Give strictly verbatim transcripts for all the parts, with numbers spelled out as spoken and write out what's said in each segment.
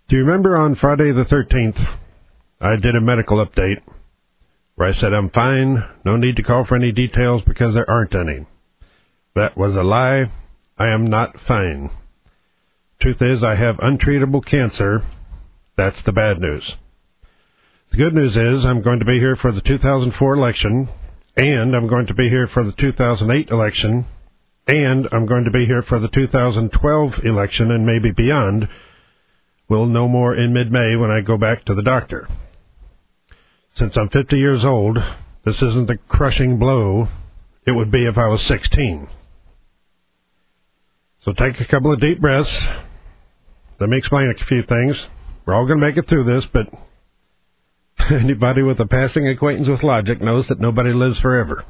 Do you remember on Friday the thirteenth, I did a medical update where I said I'm fine, no need to call for any details because there aren't any. That was a lie. I am not fine. Truth is, I have untreatable cancer. That's the bad news. The good news is I'm going to be here for the two thousand four election, and I'm going to be here for the two thousand eight election, and I'm going to be here for the two thousand twelve election and maybe beyond. We'll know more in mid-May when I go back to the doctor. Since I'm fifty years old, this isn't the crushing blow it would be if I was sixteen. So take a couple of deep breaths. Let me explain a few things. We're all going to make it through this, but anybody with a passing acquaintance with logic knows that nobody lives forever.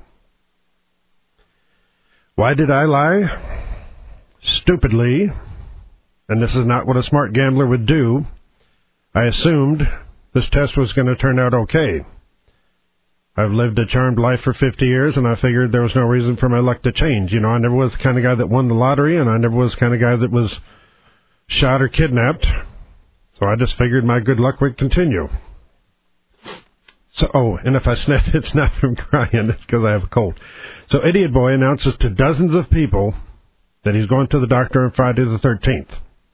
Why did I lie? Stupidly, and this is not what a smart gambler would do, I assumed this test was going to turn out okay. I've lived a charmed life for fifty years, and I figured there was no reason for my luck to change. You know, I never was the kind of guy that won the lottery, and I never was the kind of guy that was shot or kidnapped. So I just figured my good luck would continue. So, oh, and if I sniff, it's not from crying, it's because I have a cold. So Idiot Boy announces to dozens of people that he's going to the doctor on Friday the thirteenth.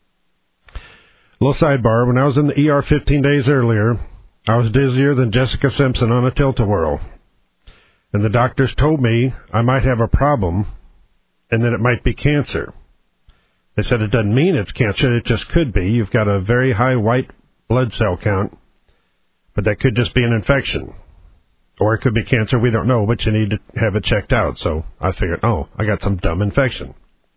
Little sidebar, when I was in the E R fifteen days earlier, I was dizzier than Jessica Simpson on a tilt-a-whirl. And the doctors told me I might have a problem and that it might be cancer. They said it doesn't mean it's cancer, it just could be. You've got a very high white blood cell count, but that could just be an infection. Or it could be cancer, we don't know, but you need to have it checked out. So I figured, oh, I got some dumb infection.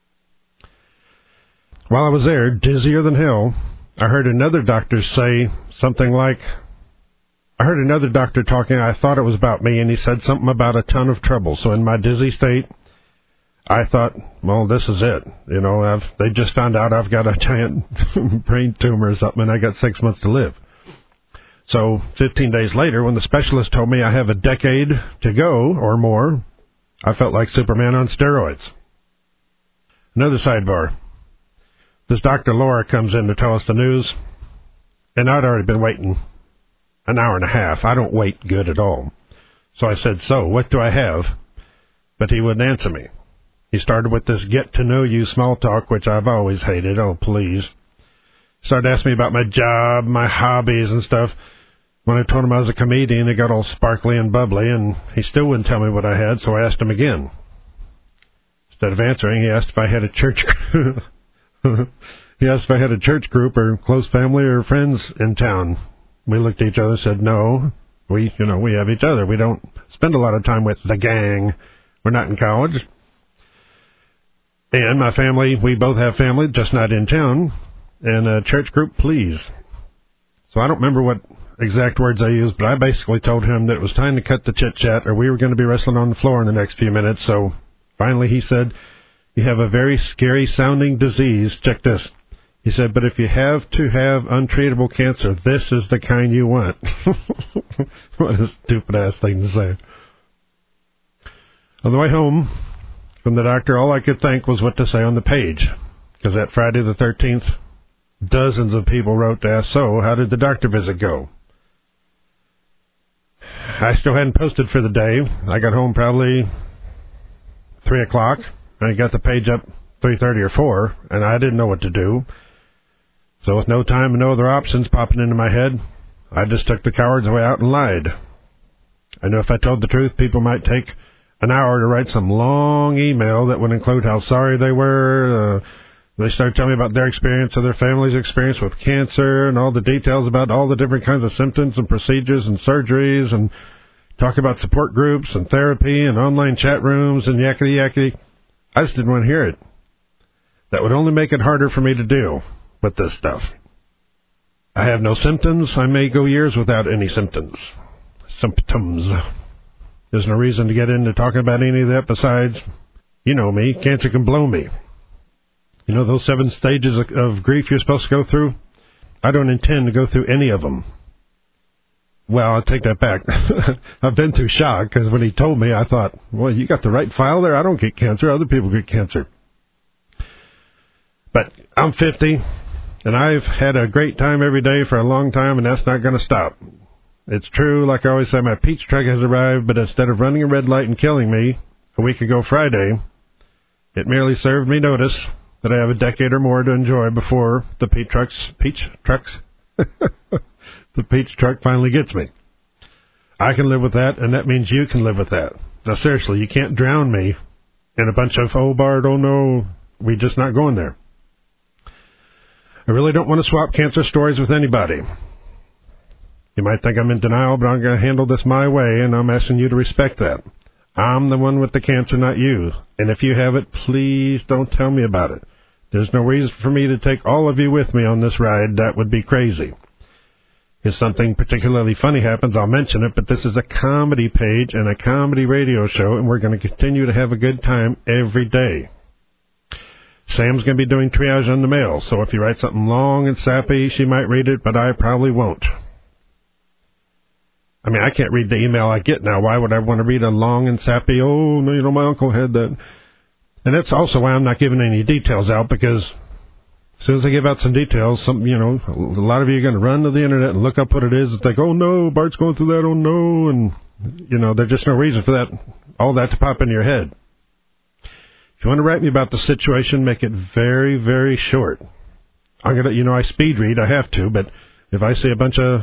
While I was there, dizzier than hell, I heard another doctor say something like, I heard another doctor talking, I thought it was about me, and he said something about a ton of trouble. So in my dizzy state, I thought, well, this is it. You know, I've, they just found out I've got a giant brain tumor or something, and I got six months to live. So fifteen days later, when the specialist told me I have a decade to go or more, I felt like Superman on steroids. Another sidebar. This Doctor Laura comes in to tell us the news, and I'd already been waiting an hour and a half. I don't wait good at all. So I said, so, what do I have? But he wouldn't answer me. He started with this get-to-know-you small talk, which I've always hated. Oh, please. He started asking me about my job, my hobbies and stuff. When I told him I was a comedian, he got all sparkly and bubbly, and he still wouldn't tell me what I had, so I asked him again. Instead of answering, he asked if I had a church group. He asked if I had a church group or close family or friends in town. We looked at each other and said, no, we, you know, we have each other. We don't spend a lot of time with the gang. We're not in college. And my family, we both have family, just not in town. And a church group, please. So I don't remember what exact words I used, but I basically told him that it was time to cut the chit-chat or we were going to be wrestling on the floor in the next few minutes. So finally he said, you have a very scary-sounding disease. Check this. He said, but if you have to have untreatable cancer, this is the kind you want. What a stupid-ass thing to say. On the way home from the doctor, all I could think was what to say on the page. Because that Friday the thirteenth, dozens of people wrote to ask, so, how did the doctor visit go? I still hadn't posted for the day. I got home probably three o'clock, and I got the page up three thirty or four, and I didn't know what to do. So with no time and no other options popping into my head, I just took the coward's way out and lied. I knew if I told the truth, people might take an hour to write some long email that would include how sorry they were. Uh, they started telling me about their experience or their family's experience with cancer and all the details about all the different kinds of symptoms and procedures and surgeries and talk about support groups and therapy and online chat rooms and yakety yakety. I just didn't want to hear it. That would only make it harder for me to deal with this stuff. I have no symptoms. I may go years without any symptoms. Symptoms. There's no reason to get into talking about any of that besides, you know me, cancer can blow me. You know those seven stages of, of grief you're supposed to go through? I don't intend to go through any of them. Well, I'll take that back. I've been through shock, because when he told me, I thought, well, you got the right file there. I don't get cancer. Other people get cancer. But I'm fifty. And I've had a great time every day for a long time, and that's not going to stop. It's true, like I always say, my peach truck has arrived, but instead of running a red light and killing me a week ago Friday, it merely served me notice that I have a decade or more to enjoy before the peach trucks, peach trucks, the peach truck finally gets me. I can live with that, and that means you can live with that. Now, seriously, you can't drown me in a bunch of, oh, Bart, oh, no, we just not going there. I really don't want to swap cancer stories with anybody. You might think I'm in denial, but I'm going to handle this my way, and I'm asking you to respect that. I'm the one with the cancer, not you. And if you have it, please don't tell me about it. There's no reason for me to take all of you with me on this ride. That would be crazy. If something particularly funny happens, I'll mention it, but this is a comedy page and a comedy radio show, and we're going to continue to have a good time every day. Sam's going to be doing triage on the mail, so if you write something long and sappy, she might read it, but I probably won't. I mean, I can't read the email I get now. Why would I want to read a long and sappy, oh, no, you know, my uncle had that. And that's also why I'm not giving any details out, because as soon as I give out some details, some, you know, a lot of you are going to run to the internet and look up what it is. It's like, oh, no, Bart's going through that, oh, no. And, you know, there's just no reason for that, all that to pop in your head. If you want to write me about the situation, make it very, very short. I'm going to, you know, I speed read, I have to, but if I see a bunch of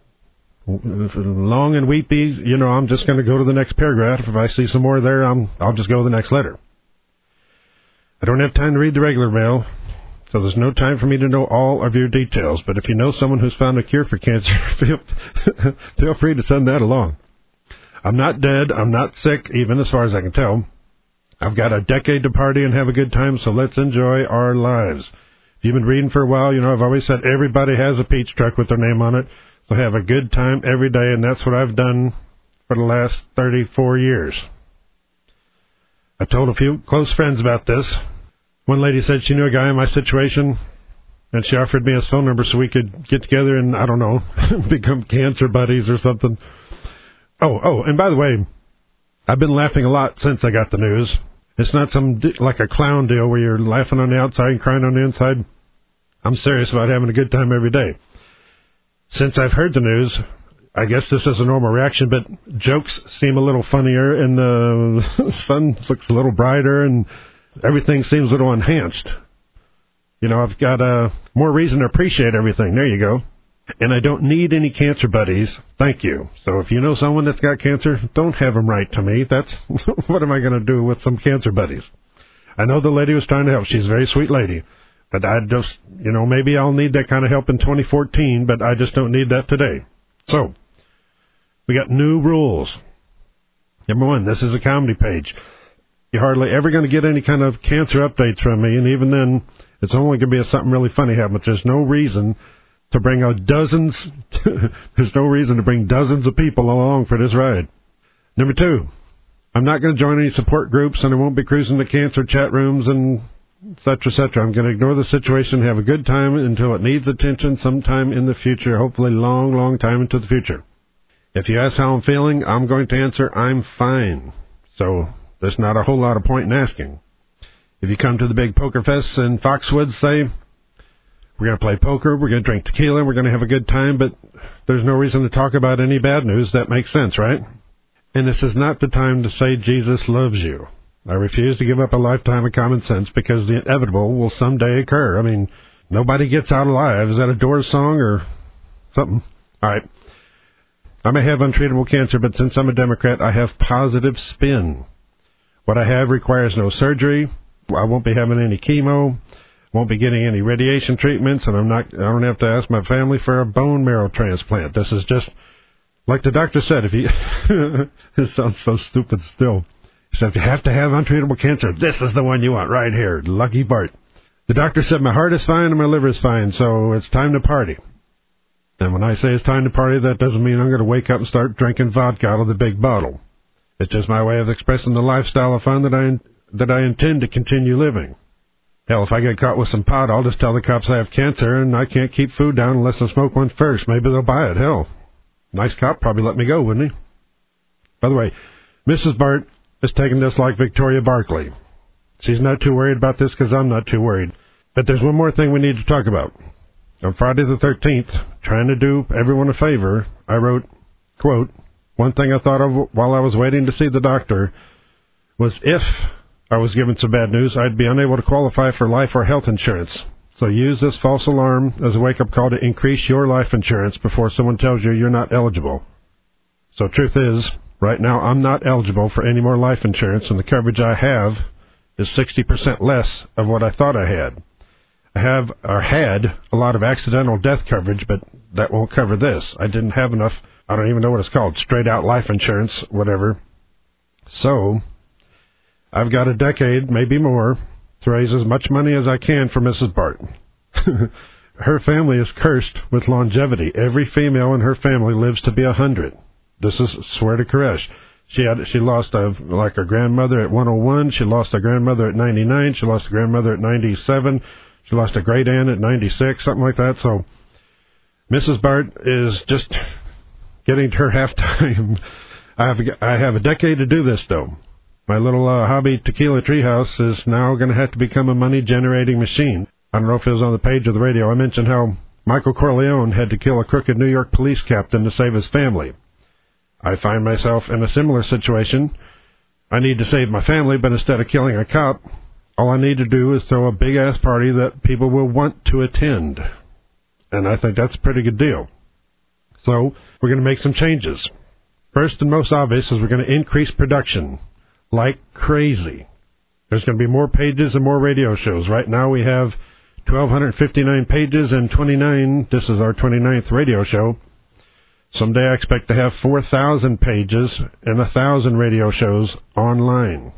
long and weepy, you know, I'm just going to go to the next paragraph. If I see some more there, I'm, I'll just go to the next letter. I don't have time to read the regular mail, so there's no time for me to know all of your details. But if you know someone who's found a cure for cancer, feel, feel free to send that along. I'm not dead. I'm not sick, even as far as I can tell. I've got a decade to party and have a good time, so let's enjoy our lives. If you've been reading for a while, you know, I've always said everybody has a peach truck with their name on it. So have a good time every day, and that's what I've done for the last thirty-four years. I told a few close friends about this. One lady said she knew a guy in my situation, and she offered me his phone number so we could get together and, I don't know, become cancer buddies or something. Oh, oh, and by the way, I've been laughing a lot since I got the news. It's not some like a clown deal where you're laughing on the outside and crying on the inside. I'm serious about having a good time every day. Since I've heard the news, I guess this is a normal reaction, but jokes seem a little funnier, and the sun looks a little brighter, and everything seems a little enhanced. You know, I've got uh, more reason to appreciate everything. There you go. And I don't need any cancer buddies. Thank you. So if you know someone that's got cancer, don't have them write to me. That's what am I going to do with some cancer buddies? I know the lady was trying to help. She's a very sweet lady. But I just, you know, maybe I'll need that kind of help in twenty fourteen, but I just don't need that today. So, we got new rules. Number one, this is a comedy page. You're hardly ever going to get any kind of cancer updates from me, and even then, it's only going to be if something really funny happens. There's no reason to bring out dozens, there's no reason to bring dozens of people along for this ride. Number two, I'm not going to join any support groups, and I won't be cruising the cancer chat rooms and et cetera, et cetera. I'm going to ignore the situation and have a good time until it needs attention sometime in the future, hopefully long, long time into the future. If you ask how I'm feeling, I'm going to answer, I'm fine. So there's not a whole lot of point in asking. If you come to the big poker fest in Foxwoods, say, we're going to play poker, we're going to drink tequila, we're going to have a good time, but there's no reason to talk about any bad news. That makes sense, right? And this is not the time to say Jesus loves you. I refuse to give up a lifetime of common sense because the inevitable will someday occur. I mean, nobody gets out alive. Is that a Doors song or something? All right. I may have untreatable cancer, but since I'm a Democrat, I have positive spin. What I have requires no surgery. I won't be having any chemo. Won't be getting any radiation treatments, and I'm not. I don't have to ask my family for a bone marrow transplant. This is just like the doctor said. If you, it sounds so stupid still. He said, if you have to have untreatable cancer, this is the one you want right here. Lucky Bart. The doctor said my heart is fine and my liver is fine, so it's time to party. And when I say it's time to party, that doesn't mean I'm going to wake up and start drinking vodka out of the big bottle. It's just my way of expressing the lifestyle of fun that I that I intend to continue living. Hell, if I get caught with some pot, I'll just tell the cops I have cancer and I can't keep food down unless I smoke one first. Maybe they'll buy it. Hell, nice cop probably let me go, wouldn't he? By the way, Missus Bart is taking this like Victoria Barkley. She's not too worried about this because I'm not too worried. But there's one more thing we need to talk about. On Friday the thirteenth, trying to do everyone a favor, I wrote, quote, "One thing I thought of while I was waiting to see the doctor was if I was given some bad news, I'd be unable to qualify for life or health insurance. So use this false alarm as a wake-up call to increase your life insurance before someone tells you you're not eligible." So truth is, right now I'm not eligible for any more life insurance, and the coverage I have is sixty percent less of what I thought I had. I have, or had, a lot of accidental death coverage, but that won't cover this. I didn't have enough, I don't even know what it's called, straight-out life insurance, whatever. So, I've got a decade, maybe more, to raise as much money as I can for Missus Bart. Her family is cursed with longevity. Every female in her family lives to be a hundred. This is swear to Koresh. She had she lost a like her grandmother at one oh one. She lost a grandmother at ninety-nine. She lost a grandmother at ninety-seven. She lost a great aunt at ninety-six, something like that. So Missus Bart is just getting to her half time. I have I have a decade to do this though. My little uh, hobby tequila treehouse is now going to have to become a money generating machine. I don't know if it was on the page of the radio. I mentioned how Michael Corleone had to kill a crooked New York police captain to save his family. I find myself in a similar situation. I need to save my family, but instead of killing a cop, all I need to do is throw a big-ass party that people will want to attend. And I think that's a pretty good deal. So, we're going to make some changes. First and most obvious is we're going to increase production like crazy. There's going to be more pages and more radio shows. Right now we have twelve fifty-nine pages and twenty-nine. This is our twenty-ninth radio show. Someday I expect to have four thousand pages and one thousand radio shows online.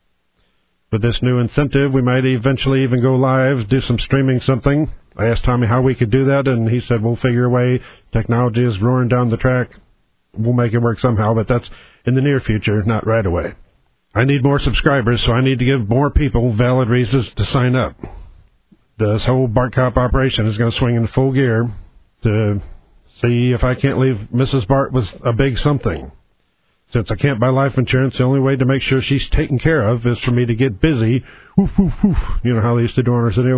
With this new incentive, we might eventually even go live, do some streaming something. I asked Tommy how we could do that, and he said we'll figure a way. Technology is roaring down the track. We'll make it work somehow, but that's in the near future, not right away. I need more subscribers, so I need to give more people valid reasons to sign up. This whole Bart Cop operation is going to swing in full gear to see if I can't leave Missus Bart with a big something. Since I can't buy life insurance, the only way to make sure she's taken care of is for me to get busy. Woof, woof, woof. You know how they used to do on Arsenio?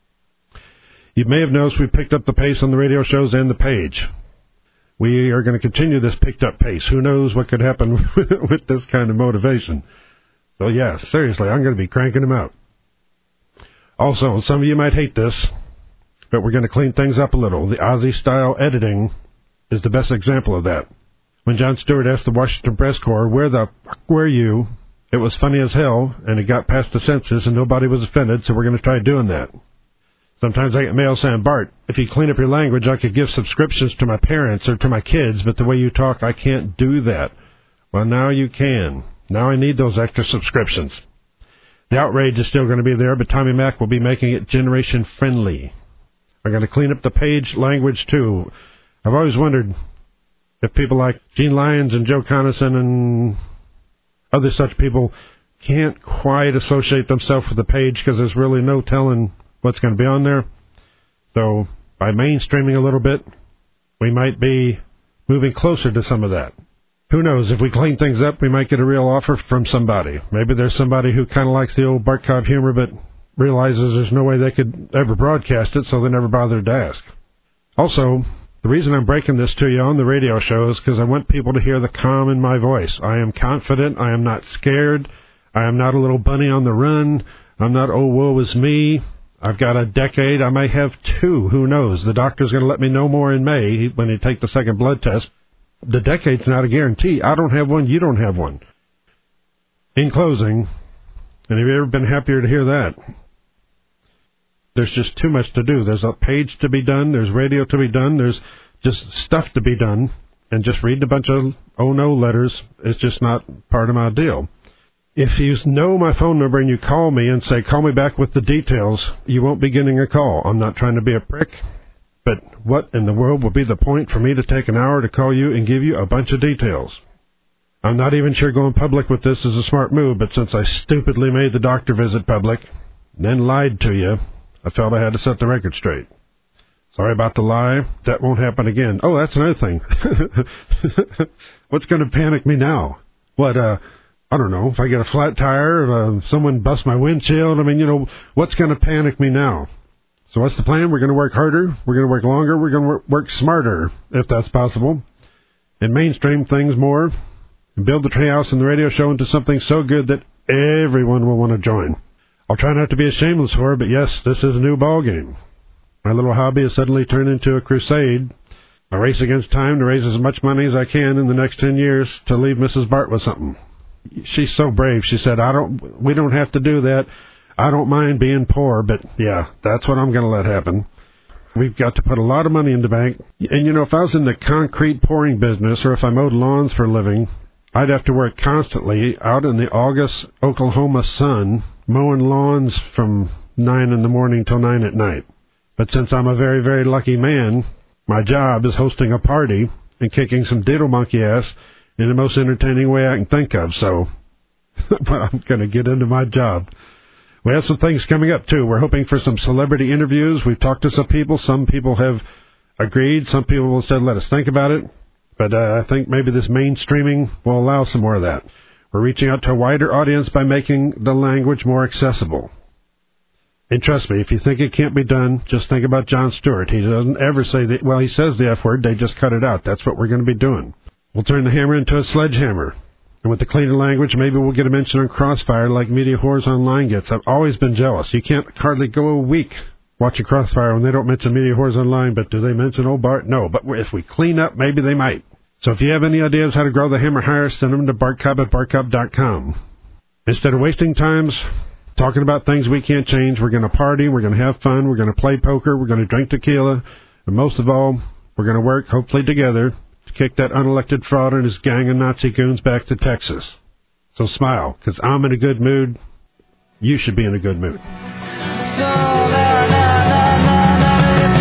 You may have noticed we picked up the pace on the radio shows and the page. We are going to continue this picked-up pace. Who knows what could happen with this kind of motivation. So, yeah, seriously, I'm going to be cranking them out. Also, some of you might hate this, but we're going to clean things up a little. The Ozzy-style editing is the best example of that. When Jon Stewart asked the Washington Press Corps, "Where the fuck were you?" it was funny as hell, and it got past the censors, and nobody was offended, so we're going to try doing that. Sometimes I get mail saying, "Bart, if you clean up your language, I could give subscriptions to my parents or to my kids, but the way you talk, I can't do that." Well, now you can. Now I need those extra subscriptions. The outrage is still going to be there, but Tommy Mac will be making it generation-friendly. I'm going to clean up the page language, too. I've always wondered if people like Gene Lyons and Joe Conason and other such people can't quite associate themselves with the page because there's really no telling what's going to be on there. So by mainstreaming a little bit, we might be moving closer to some of that. Who knows? If we clean things up, we might get a real offer from somebody. Maybe there's somebody who kind of likes the old Bart Cobb humor but realizes there's no way they could ever broadcast it, so they never bothered to ask. Also, the reason I'm breaking this to you on the radio show is because I want people to hear the calm in my voice. I am confident. I am not scared. I am not a little bunny on the run. I'm not, oh, woe is me. I've got a decade. I may have two. Who knows? The doctor's going to let me know more in May when he take the second blood test. The decade's not a guarantee. I don't have one. You don't have one. In closing, and have you ever been happier to hear that? There's just too much to do. There's a page to be done. There's radio to be done. There's just stuff to be done. And just reading a bunch of oh no letters is just not part of my deal. If you know my phone number and you call me and say, call me back with the details, you won't be getting a call. I'm not trying to be a prick. But what in the world would be the point for me to take an hour to call you and give you a bunch of details? I'm not even sure going public with this is a smart move, but since I stupidly made the doctor visit public, then lied to you, I felt I had to set the record straight. Sorry about the lie. That won't happen again. Oh, that's another thing. What's going to panic me now? What, uh, I don't know, if I get a flat tire, if uh, someone busts my windshield, I mean, you know, what's going to panic me now? So what's the plan? We're going to work harder, we're going to work longer, we're going to work smarter, if that's possible, and mainstream things more, and build the Treehouse and the radio show into something so good that everyone will want to join. I'll try not to be a shameless whore, but yes, this is a new ball game. My little hobby has suddenly turned into a crusade, a race against time to raise as much money as I can in the next ten years to leave Missus Bart with something. She's so brave. She said, "I don't. We don't have to do that. I don't mind being poor, but yeah, that's what I'm going to let happen." We've got to put a lot of money in the bank. And, you know, if I was in the concrete pouring business or if I mowed lawns for a living, I'd have to work constantly out in the August Oklahoma sun, mowing lawns from nine in the morning till nine at night. But since I'm a very, very lucky man, my job is hosting a party and kicking some diddle monkey ass in the most entertaining way I can think of, so I'm going to get into my job. We have some things coming up, too. We're hoping for some celebrity interviews. We've talked to some people. Some people have agreed. Some people have said, let us think about it. But uh, I think maybe this mainstreaming will allow some more of that. We're reaching out to a wider audience by making the language more accessible. And trust me, if you think it can't be done, just think about Jon Stewart. He doesn't ever say the, well, he says the F word. They just cut it out. That's what we're going to be doing. We'll turn the hammer into a sledgehammer. And with the cleaner language, maybe we'll get a mention on Crossfire like Media Whores Online gets. I've always been jealous. You can't hardly go a week watching Crossfire when they don't mention Media Whores Online, but do they mention old Bart? No, but if we clean up, maybe they might. So if you have any ideas how to grow the hammer higher, send them to bartcobb at bartcobb dot com. Instead of wasting times talking about things we can't change, we're going to party, we're going to have fun, we're going to play poker, we're going to drink tequila, and most of all, we're going to work, hopefully together, to kick that unelected fraud and his gang of Nazi goons back to Texas. So smile, because I'm in a good mood. You should be in a good mood. So, la, la, la, la, la,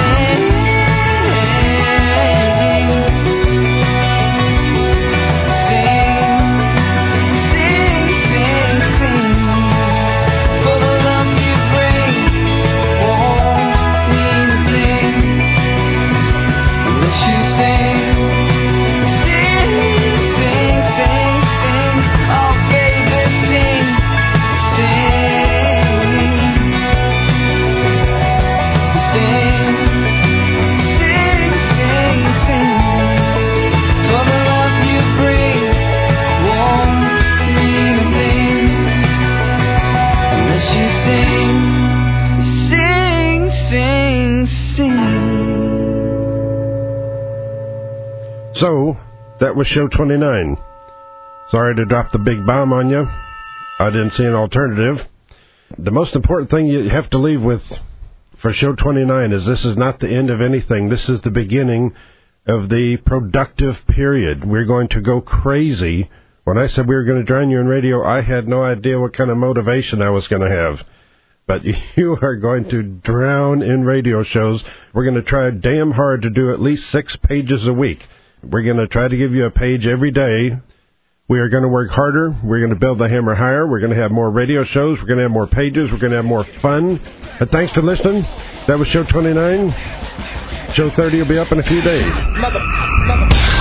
So, that was show twenty-nine. Sorry to drop the big bomb on you. I didn't see an alternative. The most important thing you have to leave with for show twenty-nine is this is not the end of anything. This is the beginning of the productive period. We're going to go crazy. When I said we were going to drown you in radio, I had no idea what kind of motivation I was going to have. But you are going to drown in radio shows. We're going to try damn hard to do at least six pages a week. We're going to try to give you a page every day. We are going to work harder. We're going to build the hammer higher. We're going to have more radio shows. We're going to have more pages. We're going to have more fun. But thanks for listening. That was show twenty-nine. Show thirty will be up in a few days. Mother, mother.